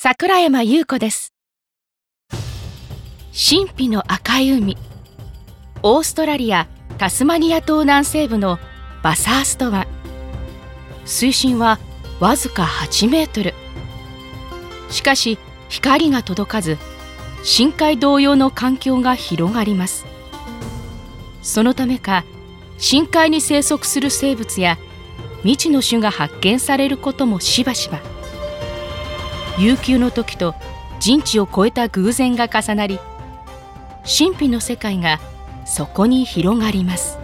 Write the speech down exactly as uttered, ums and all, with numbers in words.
桜山優子です。神秘の赤い海、オーストラリア・タスマニア島南西部のバサースト湾。水深はわずかはちメートル。しかし光が届かず、深海同様の環境が広がります。そのためか、深海に生息する生物や未知の種が発見されることもしばしば。悠久の時と人知を超えた偶然が重なり、神秘の世界がそこに広がります。